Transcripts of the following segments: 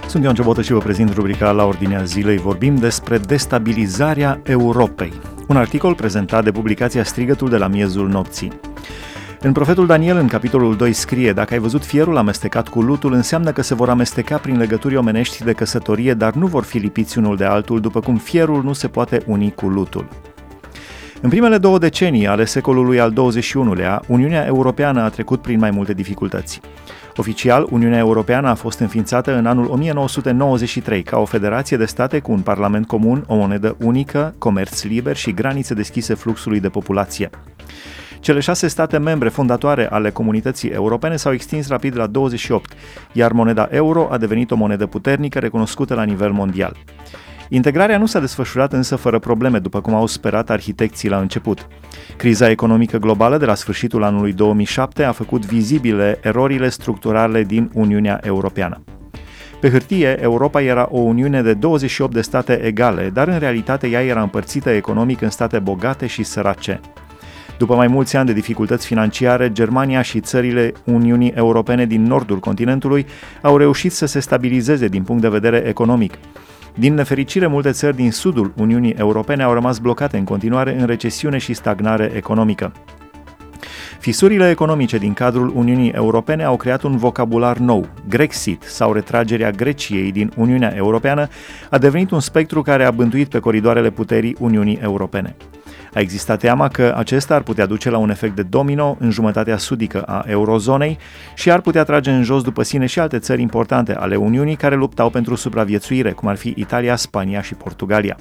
Sunt Ioan Ciobotă și vă prezint rubrica La Ordinea Zilei. Vorbim despre destabilizarea Europei. Un articol prezentat de publicația Strigătul de la miezul nopții. În profetul Daniel, în capitolul 2, scrie: dacă ai văzut fierul amestecat cu lutul, înseamnă că se vor amesteca prin legături omenești de căsătorie, dar nu vor fi lipiți unul de altul, după cum fierul nu se poate uni cu lutul. În primele 2 decenii ale secolului al XXI-lea, Uniunea Europeană a trecut prin mai multe dificultăți. Oficial, Uniunea Europeană a fost înființată în anul 1993 ca o federație de state cu un parlament comun, o monedă unică, comerț liber și granițe deschise fluxului de populație. Cele 6 state membre fondatoare ale comunității europene s-au extins rapid la 28, iar moneda euro a devenit o monedă puternică recunoscută la nivel mondial. Integrarea nu s-a desfășurat însă fără probleme, după cum au sperat arhitecții la început. Criza economică globală de la sfârșitul anului 2007 a făcut vizibile erorile structurale din Uniunea Europeană. Pe hârtie, Europa era o uniune de 28 de state egale, dar în realitate ea era împărțită economic în state bogate și sărace. După mai mulți ani de dificultăți financiare, Germania și țările Uniunii Europene din nordul continentului au reușit să se stabilizeze din punct de vedere economic. Din nefericire, multe țări din sudul Uniunii Europene au rămas blocate în continuare în recesiune și stagnare economică. Fisurile economice din cadrul Uniunii Europene au creat un vocabular nou. Grexit sau retragerea Greciei din Uniunea Europeană a devenit un spectru care a bântuit pe coridoarele puterii Uniunii Europene. A existat teama că acesta ar putea duce la un efect de domino în jumătatea sudică a eurozonei și ar putea trage în jos după sine și alte țări importante ale Uniunii care luptau pentru supraviețuire, cum ar fi Italia, Spania și Portugalia.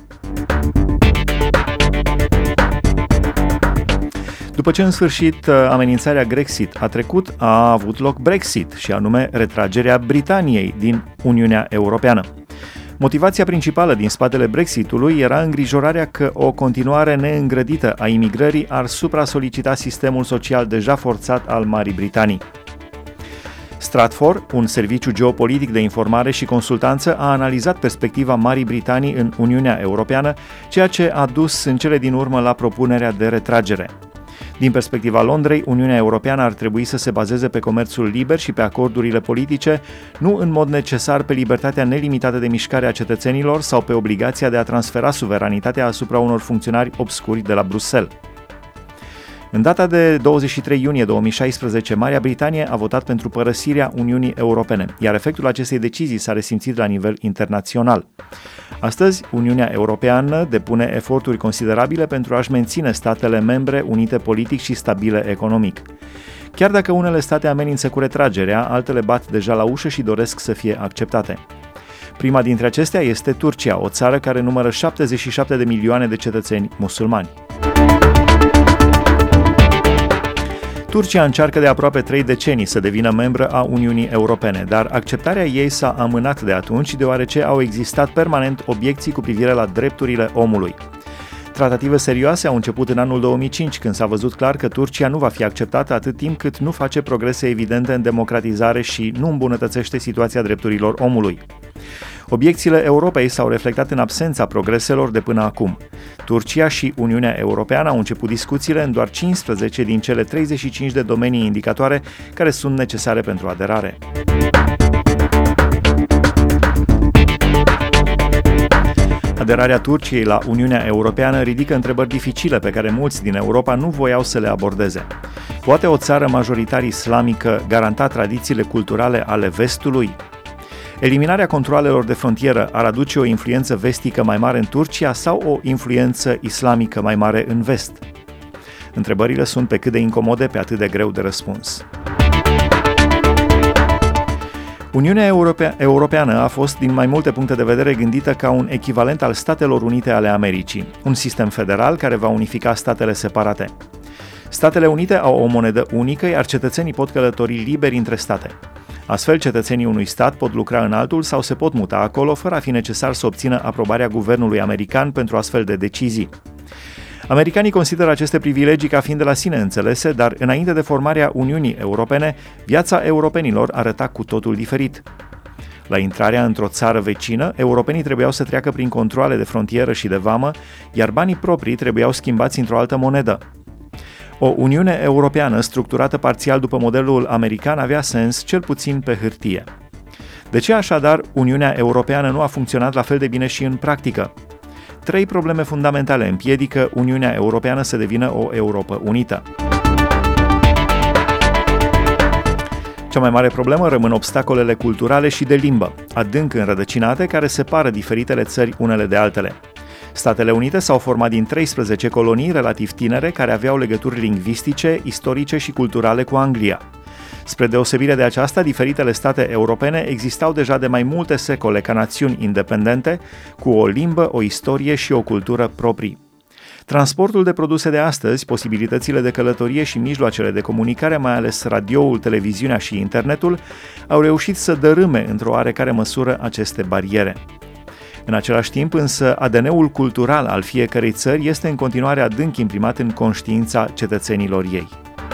După ce în sfârșit amenințarea Grexit a trecut, a avut loc Brexit, și anume retragerea Britaniei din Uniunea Europeană. Motivația principală din spatele Brexitului era îngrijorarea că o continuare neîngrădită a imigrării ar supra-solicita sistemul social deja forțat al Marii Britanii. Stratfor, un serviciu geopolitic de informare și consultanță, a analizat perspectiva Marii Britanii în Uniunea Europeană, ceea ce a dus în cele din urmă la propunerea de retragere. Din perspectiva Londrei, Uniunea Europeană ar trebui să se bazeze pe comerțul liber și pe acordurile politice, nu în mod necesar pe libertatea nelimitată de mișcare a cetățenilor sau pe obligația de a transfera suveranitatea asupra unor funcționari obscuri de la Bruxelles. În data de 23 iunie 2016, Marea Britanie a votat pentru părăsirea Uniunii Europene, iar efectul acestei decizii s-a resimțit la nivel internațional. Astăzi, Uniunea Europeană depune eforturi considerabile pentru a-și menține statele membre unite politic și stabile economic. Chiar dacă unele state amenință cu retragerea, altele bat deja la ușă și doresc să fie acceptate. Prima dintre acestea este Turcia, o țară care numără 77 de milioane de cetățeni musulmani. Turcia încearcă de aproape 3 decenii să devină membră a Uniunii Europene, dar acceptarea ei s-a amânat de atunci deoarece au existat permanent obiecții cu privire la drepturile omului. Tratative serioase au început în anul 2005, când s-a văzut clar că Turcia nu va fi acceptată atât timp cât nu face progrese evidente în democratizare și nu îmbunătățește situația drepturilor omului. Obiecțiile Europei s-au reflectat în absența progreselor de până acum. Turcia și Uniunea Europeană au început discuțiile în doar 15 din cele 35 de domenii indicatoare care sunt necesare pentru aderare. Aderarea Turciei la Uniunea Europeană ridică întrebări dificile pe care mulți din Europa nu voiau să le abordeze. Poate o țară majoritar islamică garanta tradițiile culturale ale vestului? Eliminarea controalelor de frontieră ar aduce o influență vestică mai mare în Turcia sau o influență islamică mai mare în vest? Întrebările sunt pe cât de incomode, pe atât de greu de răspuns. Uniunea Europeană a fost, din mai multe puncte de vedere, gândită ca un echivalent al Statelor Unite ale Americii, un sistem federal care va unifica statele separate. Statele Unite au o monedă unică, iar cetățenii pot călători liberi între state. Astfel, cetățenii unui stat pot lucra în altul sau se pot muta acolo, fără a fi necesar să obțină aprobarea guvernului american pentru astfel de decizii. Americanii consideră aceste privilegii ca fiind de la sine înțelese, dar înainte de formarea Uniunii Europene, viața europenilor arăta cu totul diferit. La intrarea într-o țară vecină, europenii trebuiau să treacă prin controale de frontieră și de vamă, iar banii proprii trebuiau schimbați într-o altă monedă. O Uniune Europeană structurată parțial după modelul american avea sens, cel puțin pe hârtie. De ce așadar Uniunea Europeană nu a funcționat la fel de bine și în practică? 3 probleme fundamentale împiedică Uniunea Europeană să devină o Europă unită. Cea mai mare problemă rămân obstacolele culturale și de limbă, adânc înrădăcinate, care separă diferitele țări unele de altele. Statele Unite s-au format din 13 colonii relativ tinere care aveau legături lingvistice, istorice și culturale cu Anglia. Spre deosebire de aceasta, diferitele state europene existau deja de mai multe secole ca națiuni independente, cu o limbă, o istorie și o cultură proprii. Transportul de produse de astăzi, posibilitățile de călătorie și mijloacele de comunicare, mai ales radioul, televiziunea și internetul, au reușit să dărâme într-o oarecare măsură aceste bariere. În același timp, însă, ADN-ul cultural al fiecărei țări este în continuare adânc imprimat în conștiința cetățenilor ei.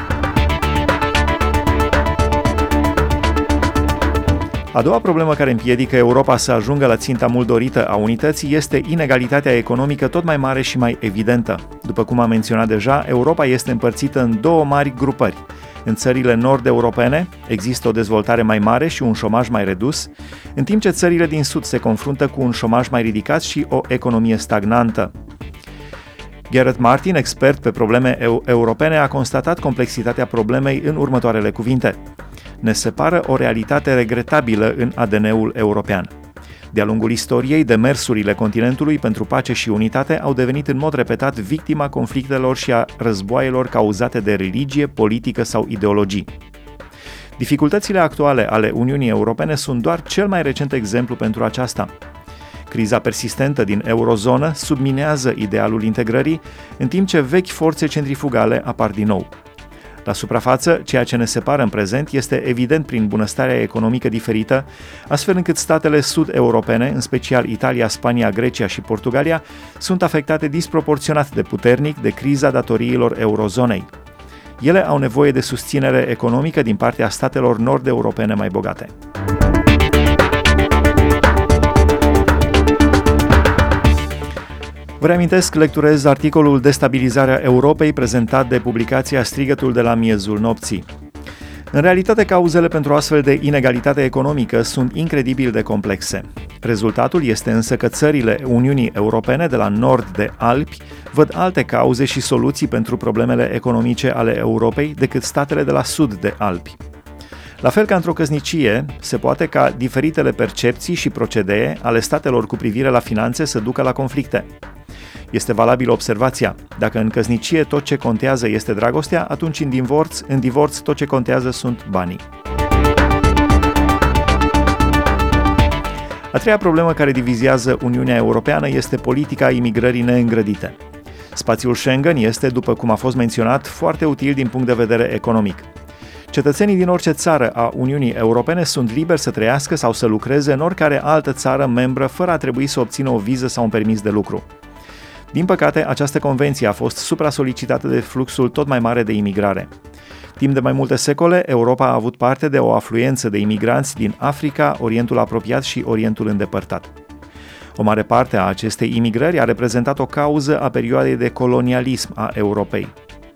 A doua problemă care împiedică Europa să ajungă la ținta mult dorită a unității este inegalitatea economică tot mai mare și mai evidentă. După cum am menționat deja, Europa este împărțită în 2 mari grupări. În țările nord-europene există o dezvoltare mai mare și un șomaj mai redus, în timp ce țările din sud se confruntă cu un șomaj mai ridicat și o economie stagnantă. Gerrit Martin, expert pe probleme europene, a constatat complexitatea problemei în următoarele cuvinte. Ne separă o realitate regretabilă în ADN-ul european. De-a lungul istoriei, demersurile continentului pentru pace și unitate au devenit în mod repetat victima conflictelor și a războaielor cauzate de religie, politică sau ideologii. Dificultățile actuale ale Uniunii Europene sunt doar cel mai recent exemplu pentru aceasta. Criza persistentă din eurozonă subminează idealul integrării, în timp ce vechi forțe centrifugale apar din nou. La suprafață, ceea ce ne separă în prezent este evident prin bunăstarea economică diferită, astfel încât statele sud-europene, în special Italia, Spania, Grecia și Portugalia, sunt afectate disproporționat de puternic de criza datoriilor eurozonei. Ele au nevoie de susținere economică din partea statelor nord-europene mai bogate. Vă reamintesc, lecturez articolul Destabilizarea Europei prezentat de publicația Strigătul de la miezul nopții. În realitate, cauzele pentru astfel de inegalitate economică sunt incredibil de complexe. Rezultatul este însă că țările Uniunii Europene de la nord de Alpi văd alte cauze și soluții pentru problemele economice ale Europei decât statele de la sud de Alpi. La fel ca într-o căsnicie, se poate ca diferitele percepții și procedee ale statelor cu privire la finanțe să ducă la conflicte. Este valabilă observația: dacă în căsnicie tot ce contează este dragostea, atunci în divorț tot ce contează sunt banii. A treia problemă care divizează Uniunea Europeană este politica imigrării neîngrădite. Spațiul Schengen este, după cum a fost menționat, foarte util din punct de vedere economic. Cetățenii din orice țară a Uniunii Europene sunt liberi să trăiască sau să lucreze în oricare altă țară membră fără a trebui să obțină o viză sau un permis de lucru. Din păcate, această convenție a fost supra-solicitată de fluxul tot mai mare de imigrare. Timp de mai multe secole, Europa a avut parte de o afluență de imigranți din Africa, Orientul apropiat și Orientul îndepărtat. O mare parte a acestei imigrări a reprezentat o cauză a perioadei de colonialism a Europei.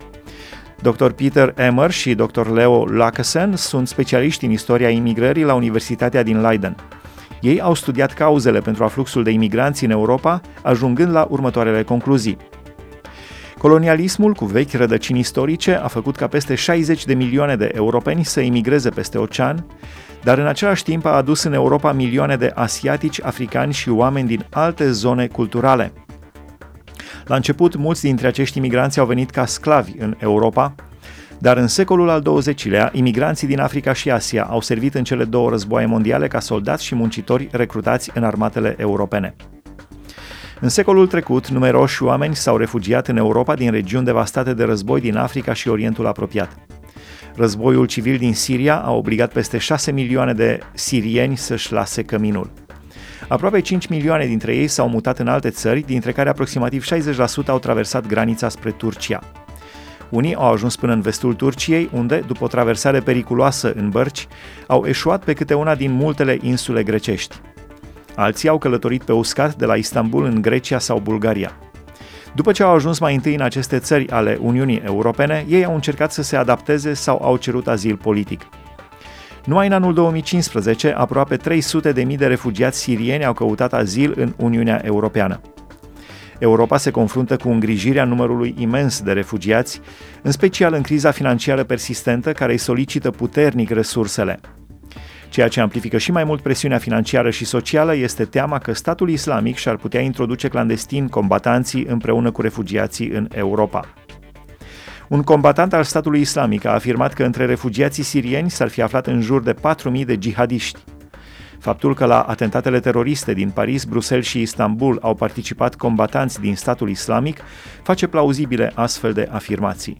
Dr. Peter Emmer și Dr. Leo Lacassen sunt specialiști în istoria imigrării la Universitatea din Leiden. Ei au studiat cauzele pentru afluxul de imigranți în Europa, ajungând la următoarele concluzii. Colonialismul, cu vechi rădăcini istorice, a făcut ca peste 60 de milioane de europeni să emigreze peste ocean, dar în același timp a adus în Europa milioane de asiatici, africani și oameni din alte zone culturale. La început, mulți dintre acești imigranți au venit ca sclavi în Europa, dar în secolul al XX-lea, imigranții din Africa și Asia au servit în cele 2 războaie mondiale ca soldați și muncitori recrutați în armatele europene. În secolul trecut, numeroși oameni s-au refugiat în Europa din regiuni devastate de război din Africa și Orientul apropiat. Războiul civil din Siria a obligat peste 6 milioane de sirieni să-și lase căminul. Aproape 5 milioane dintre ei s-au mutat în alte țări, dintre care aproximativ 60% au traversat granița spre Turcia. Unii au ajuns până în vestul Turciei, unde, după o traversare periculoasă în bărci, au eșuat pe câte una din multele insule grecești. Alții au călătorit pe uscat de la Istanbul în Grecia sau Bulgaria. După ce au ajuns mai întâi în aceste țări ale Uniunii Europene, ei au încercat să se adapteze sau au cerut azil politic. Numai în anul 2015, aproape 300.000 de refugiați sirieni au căutat azil în Uniunea Europeană. Europa se confruntă cu îngrijirea numărului imens de refugiați, în special în criza financiară persistentă care îi solicită puternic resursele. Ceea ce amplifică și mai mult presiunea financiară și socială este teama că statul islamic și-ar putea introduce clandestin combatanții împreună cu refugiații în Europa. Un combatant al statului islamic a afirmat că între refugiații sirieni s-ar fi aflat în jur de 4.000 de jihadiști. Faptul că la atentatele teroriste din Paris, Bruxelles și Istanbul au participat combatanți din statul islamic face plauzibile astfel de afirmații.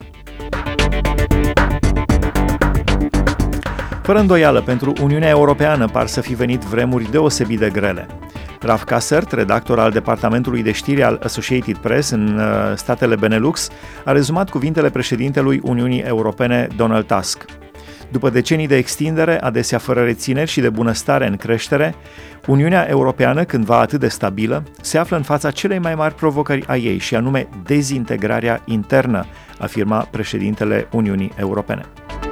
Fără îndoială, pentru Uniunea Europeană par să fi venit vremuri deosebit de grele. Ralf Kassert, redactor al departamentului de știri al Associated Press în statele Benelux, a rezumat cuvintele președintelui Uniunii Europene, Donald Tusk. După decenii de extindere, adesea fără rețineri și de bunăstare în creștere, Uniunea Europeană, cândva atât de stabilă, se află în fața celei mai mari provocări a ei, și anume dezintegrarea internă, afirma președintele Uniunii Europene.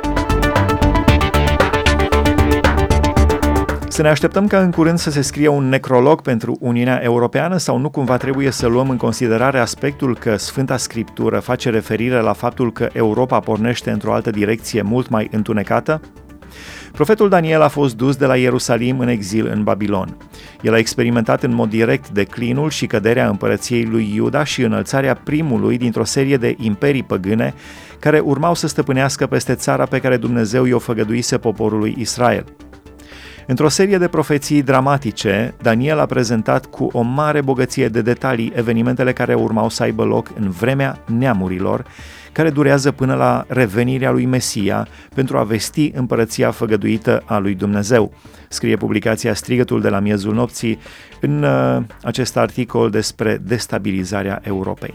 Să ne așteptăm ca în curând să se scrie un necrolog pentru Uniunea Europeană sau nu cumva trebuie să luăm în considerare aspectul că Sfânta Scriptură face referire la faptul că Europa pornește într-o altă direcție mult mai întunecată? Profetul Daniel a fost dus de la Ierusalim în exil în Babilon. El a experimentat în mod direct declinul și căderea împărăției lui Iuda și înălțarea primului dintr-o serie de imperii păgâne care urmau să stăpânească peste țara pe care Dumnezeu i-o făgăduise poporului Israel. Într-o serie de profeții dramatice, Daniel a prezentat cu o mare bogăție de detalii evenimentele care urmau să aibă loc în vremea neamurilor, care durează până la revenirea lui Mesia pentru a vesti împărăția făgăduită a lui Dumnezeu. Scrie publicația Strigătul de la miezul nopții în acest articol despre destabilizarea Europei.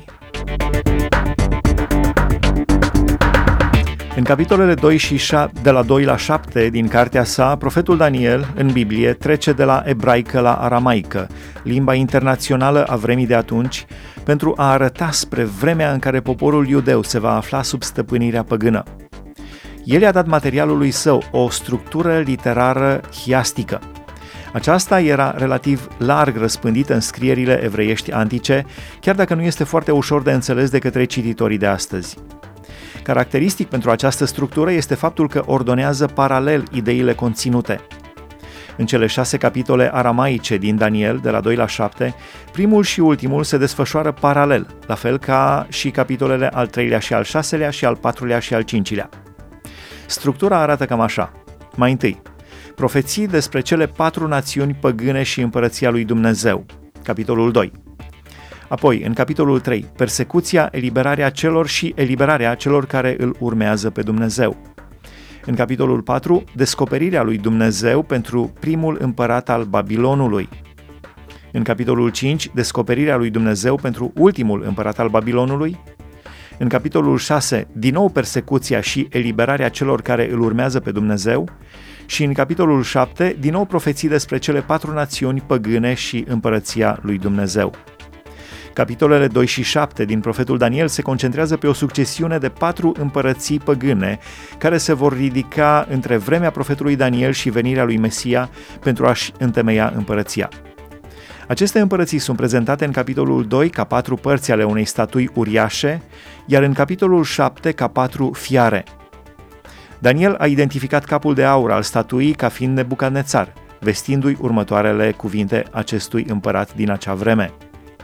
În capitolele 2 și de la 2 la 7 din cartea sa, profetul Daniel, în Biblie, trece de la ebraică la aramaică, limba internațională a vremii de atunci, pentru a arăta spre vremea în care poporul iudeu se va afla sub stăpânirea păgână. El i-a dat materialului său o structură literară hiastică. Aceasta era relativ larg răspândită în scrierile evreiești antice, chiar dacă nu este foarte ușor de înțeles de către cititorii de astăzi. Caracteristic pentru această structură este faptul că ordonează paralel ideile conținute. În cele 6 capitole aramaice din Daniel, de la 2 la 7, primul și ultimul se desfășoară paralel, la fel ca și capitolele al 3-lea și al 6-lea și al 4-lea și al 5-lea. Structura arată cam așa. Mai întâi, profeții despre cele 4 națiuni păgâne și împărăția lui Dumnezeu, capitolul 2. Apoi, în capitolul 3, persecuția, eliberarea celor și eliberarea celor care îl urmează pe Dumnezeu. În capitolul 4, descoperirea lui Dumnezeu pentru primul împărat al Babilonului. În capitolul 5, descoperirea lui Dumnezeu pentru ultimul împărat al Babilonului. În capitolul 6, din nou persecuția și eliberarea celor care îl urmează pe Dumnezeu. Și în capitolul 7, din nou profeții despre cele 4 națiuni păgâne și împărăția lui Dumnezeu. Capitolele 2 și 7 din profetul Daniel se concentrează pe o succesiune de 4 împărății păgâne care se vor ridica între vremea profetului Daniel și venirea lui Mesia pentru a-și întemeia împărăția. Aceste împărății sunt prezentate în capitolul 2 ca 4 părți ale unei statui uriașe, iar în capitolul 7 ca 4 fiare. Daniel a identificat capul de aur al statuii ca fiind Nebucadnețar, vestindu-i următoarele cuvinte acestui împărat din acea vreme.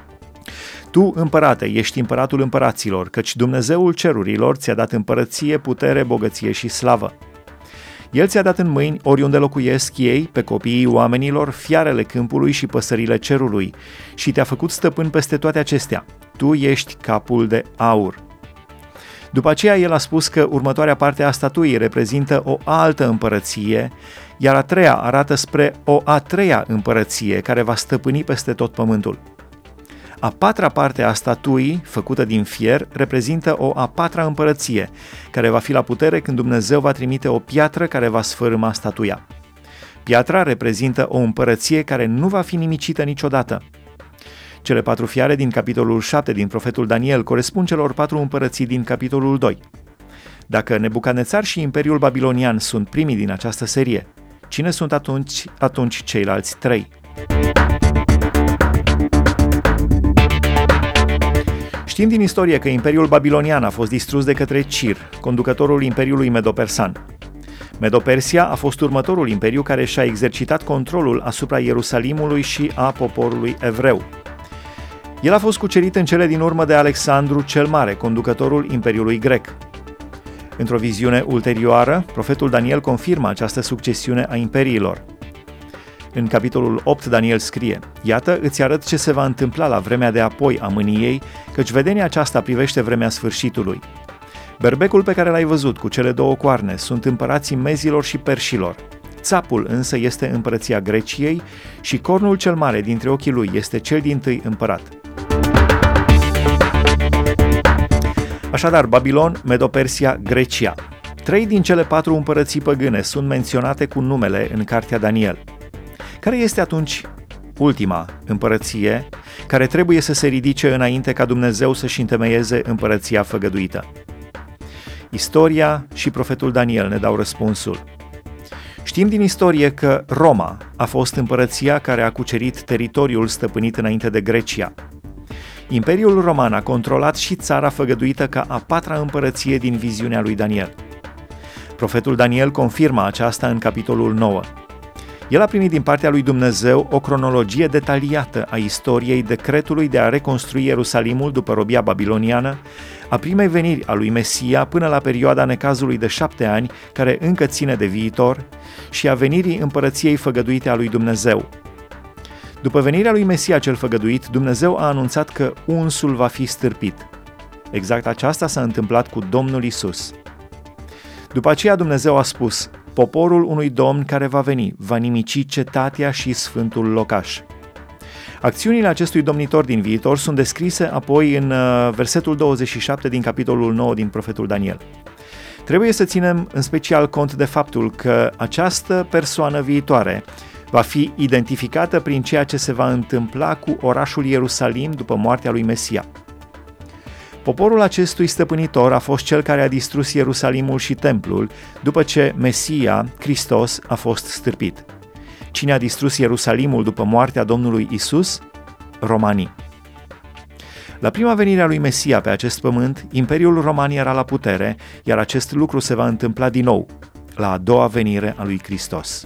Tu, împărate, ești împăratul împăraților, căci Dumnezeul cerurilor ți-a dat împărăție, putere, bogăție și slavă. El ți-a dat în mâini, oriunde locuiesc ei, pe copiii oamenilor, fiarele câmpului și păsările cerului, și te-a făcut stăpân peste toate acestea. Tu ești capul de aur. După aceea el a spus că următoarea parte a statuii reprezintă o altă împărăție, iar a treia arată spre o a treia împărăție care va stăpâni peste tot pământul. A patra parte a statuii, făcută din fier, reprezintă o a patra împărăție, care va fi la putere când Dumnezeu va trimite o piatră care va sfărâma statuia. Piatra reprezintă o împărăție care nu va fi nimicită niciodată. Cele 4 fiare din capitolul 7 din profetul Daniel corespund celor 4 împărății din capitolul 2. Dacă Nebucadnețar și Imperiul Babilonian sunt primii din această serie, cine sunt atunci ceilalți trei? Știm din istorie că Imperiul Babilonian a fost distrus de către Cir, conducătorul Imperiului Medo-Persan. Medo-Persia a fost următorul imperiu care și-a exercitat controlul asupra Ierusalimului și a poporului evreu. El a fost cucerit în cele din urmă de Alexandru cel Mare, conducătorul Imperiului Grec. Într-o viziune ulterioară, profetul Daniel confirmă această succesiune a imperiilor. În capitolul 8, Daniel scrie: Iată, îți arăt ce se va întâmpla la vremea de apoi a mâniei, căci vedenia aceasta privește vremea sfârșitului. Berbecul pe care l-ai văzut cu cele două coarne sunt împărații mezilor și perșilor. Țapul însă este împărăția Greciei și cornul cel mare dintre ochii lui este cel dintâi împărat. Așadar, Babilon, Medo-Persia, Grecia. 3 din cele 4 împărății păgâne sunt menționate cu numele în cartea Daniel. Care este atunci ultima împărăție care trebuie să se ridice înainte ca Dumnezeu să-și întemeieze împărăția făgăduită? Istoria și profetul Daniel ne dau răspunsul. Știm din istorie că Roma a fost împărăția care a cucerit teritoriul stăpânit înainte de Grecia. Imperiul Roman a controlat și țara făgăduită ca a 4-a împărăție din viziunea lui Daniel. Profetul Daniel confirmă aceasta în capitolul 9. El a primit din partea lui Dumnezeu o cronologie detaliată a istoriei decretului de a reconstrui Ierusalimul după robia babiloniană, a primei veniri a lui Mesia până la perioada necazului de 7 ani, care încă ține de viitor, și a venirii împărăției făgăduite a lui Dumnezeu. După venirea lui Mesia cel făgăduit, Dumnezeu a anunțat că unsul va fi stârpit. Exact aceasta s-a întâmplat cu Domnul Isus. După aceea Dumnezeu a spus: poporul unui domn care va veni va nimici cetatea și sfântul locaș. Acțiunile acestui domnitor din viitor sunt descrise apoi în versetul 27 din capitolul 9 din profetul Daniel. Trebuie să ținem în special cont de faptul că această persoană viitoare va fi identificată prin ceea ce se va întâmpla cu orașul Ierusalim după moartea lui Mesia. Poporul acestui stăpânitor a fost cel care a distrus Ierusalimul și templul după ce Mesia, Hristos, a fost stârpit. Cine a distrus Ierusalimul după moartea Domnului Isus? Romanii. La prima venire a lui Mesia pe acest pământ, Imperiul Roman era la putere, iar acest lucru se va întâmpla din nou, la a doua venire a lui Hristos.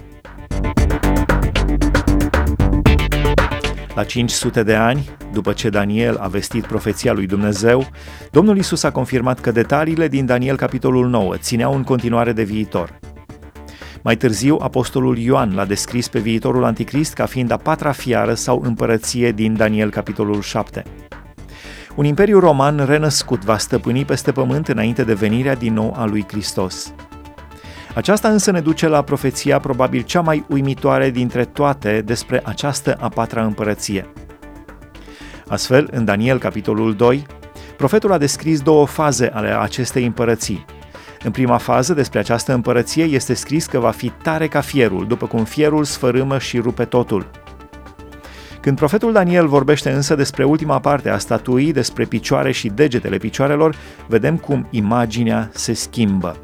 La 500 de ani, după ce Daniel a vestit profeția lui Dumnezeu, Domnul Isus a confirmat că detaliile din Daniel capitolul 9 țineau în continuare de viitor. Mai târziu, apostolul Ioan l-a descris pe viitorul anticrist ca fiind a 4-a fiară sau împărăție din Daniel capitolul 7. Un imperiu roman renăscut va stăpâni peste pământ înainte de venirea din nou a lui Hristos. Aceasta însă ne duce la profeția probabil cea mai uimitoare dintre toate despre această a 4-a împărăție. Astfel, în Daniel capitolul 2, profetul a descris 2 faze ale acestei împărății. În prima fază despre această împărăție este scris că va fi tare ca fierul, după cum fierul sfărâmă și rupe totul. Când profetul Daniel vorbește însă despre ultima parte a statuii, despre picioare și degetele picioarelor, vedem cum imaginea se schimbă.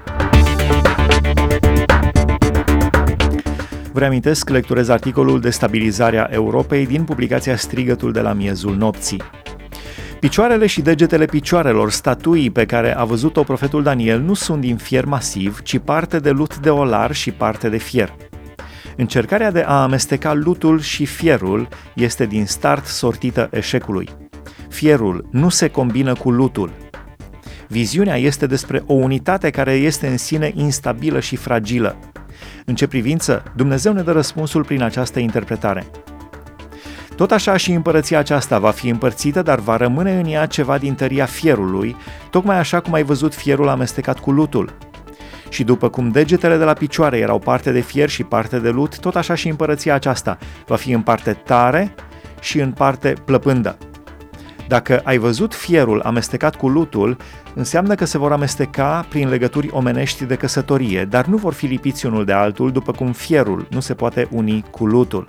Vă reamintesc, lecturez articolul Destabilizarea Europei din publicația Strigătul de la miezul nopții. Picioarele și degetele picioarelor statuii pe care a văzut-o profetul Daniel nu sunt din fier masiv, ci parte de lut de olar și parte de fier. Încercarea de a amesteca lutul și fierul este din start sortită eșecului. Fierul nu se combină cu lutul. Viziunea este despre o unitate care este în sine instabilă și fragilă. În ce privință, Dumnezeu ne dă răspunsul prin această interpretare. Tot așa și împărăția aceasta va fi împărțită, dar va rămâne în ea ceva din tăria fierului, tocmai așa cum ai văzut fierul amestecat cu lutul. Și după cum degetele de la picioare erau parte de fier și parte de lut, tot așa și împărăția aceasta va fi în parte tare și în parte plăpândă. Dacă ai văzut fierul amestecat cu lutul, înseamnă că se vor amesteca prin legături omenești de căsătorie, dar nu vor fi lipiți unul de altul, după cum fierul nu se poate uni cu lutul.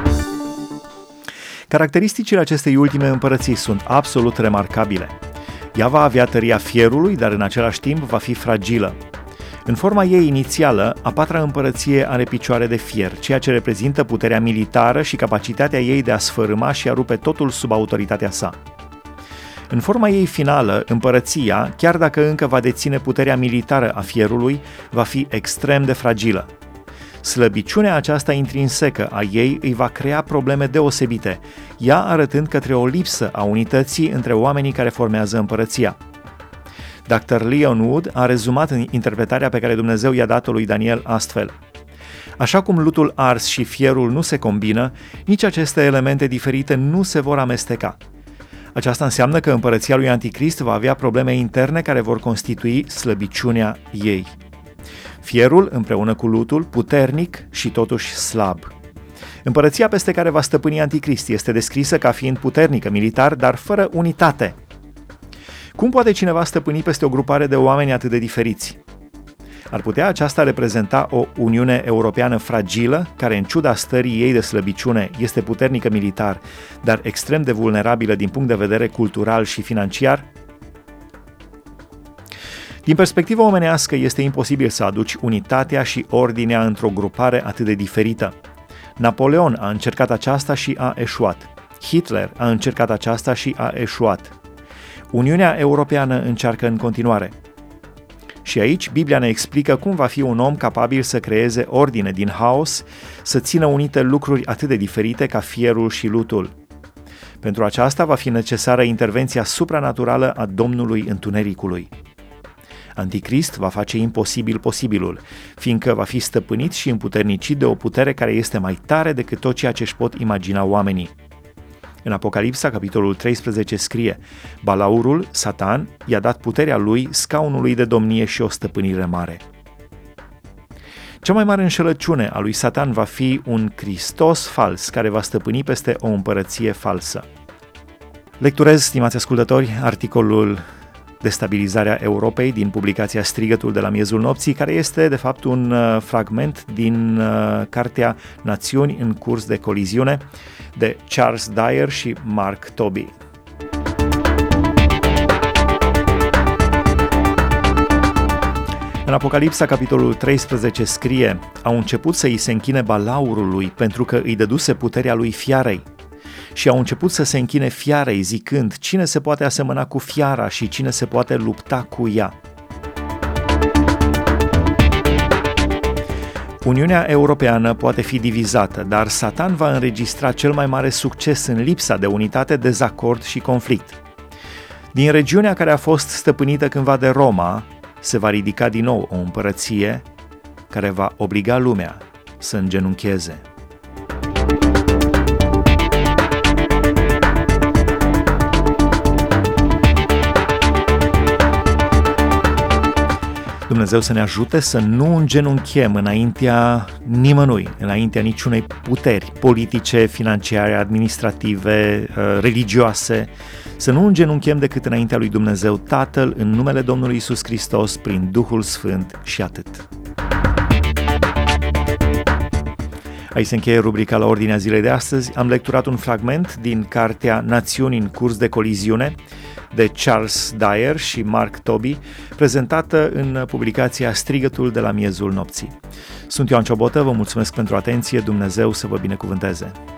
Caracteristicile acestei ultime împărății sunt absolut remarcabile. Ea va avea tăria fierului, dar în același timp va fi fragilă. În forma ei inițială, a patra împărăție are picioare de fier, ceea ce reprezintă puterea militară și capacitatea ei de a sfărâma și a rupe totul sub autoritatea sa. În forma ei finală, împărăția, chiar dacă încă va deține puterea militară a fierului, va fi extrem de fragilă. Slăbiciunea aceasta intrinsecă a ei îi va crea probleme deosebite, ea arătând către o lipsă a unității între oamenii care formează împărăția. Dr. Leon Wood a rezumat în interpretarea pe care Dumnezeu i-a dat-o lui Daniel astfel: așa cum lutul ars și fierul nu se combină, nici aceste elemente diferite nu se vor amesteca. Aceasta înseamnă că împărăția lui Anticrist va avea probleme interne care vor constitui slăbiciunea ei. Fierul, împreună cu lutul, puternic și totuși slab. Împărăția peste care va stăpâni Anticrist este descrisă ca fiind puternică militar, dar fără unitate. Cum poate cineva stăpâni peste o grupare de oameni atât de diferiți? Ar putea aceasta reprezenta o Uniune Europeană fragilă, care în ciuda stării ei de slăbiciune este puternică militar, dar extrem de vulnerabilă din punct de vedere cultural și financiar? Din perspectivă omenească, este imposibil să aduci unitatea și ordinea într-o grupare atât de diferită. Napoleon a încercat aceasta și a eșuat. Hitler a încercat aceasta și a eșuat. Uniunea Europeană încearcă în continuare. Și aici Biblia ne explică cum va fi un om capabil să creeze ordine din haos, să țină unite lucruri atât de diferite ca fierul și lutul. Pentru aceasta va fi necesară intervenția supranaturală a Domnului Întunericului. Anticrist va face imposibil posibilul, fiindcă va fi stăpânit și împuternicit de o putere care este mai tare decât tot ceea ce își pot imagina oamenii. În Apocalipsa, capitolul 13, scrie: Balaurul, Satan, i-a dat puterea lui, scaunului de domnie și o stăpânire mare. Cea mai mare înșelăciune a lui Satan va fi un Hristos fals care va stăpâni peste o împărăție falsă. Lecturez, stimați ascultători, articolul Destabilizarea Europei din publicația Strigătul de la miezul nopții, care este de fapt un fragment din cartea Națiuni în curs de coliziune de Charles Dyer și Mark Tobey. În Apocalipsa, capitolul 13, scrie: au început să îi se închine balaurului pentru că îi dăduse puterea lui fiarei. Și au început să se închine fiarei, zicând: cine se poate asemăna cu fiara și cine se poate lupta cu ea? Uniunea Europeană poate fi divizată, dar Satan va înregistra cel mai mare succes în lipsa de unitate, dezacord și conflict. Din regiunea care a fost stăpânită cândva de Roma, se va ridica din nou o împărăție care va obliga lumea să îngenuncheze. Dumnezeu să ne ajute să nu îngenunchem înaintea nimănui, înaintea niciunei puteri politice, financiare, administrative, religioase, să nu îngenunchem decât înaintea lui Dumnezeu Tatăl, în numele Domnului Iisus Hristos, prin Duhul Sfânt și atât. Aici se încheie rubrica La Ordinea Zilei de astăzi. Am lecturat un fragment din cartea Națiuni în curs de coliziune de Charles Dyer și Mark Tobey, prezentată în publicația Strigătul de la miezul nopții. Sunt Ioan Ciobotă, vă mulțumesc pentru atenție, Dumnezeu să vă binecuvânteze!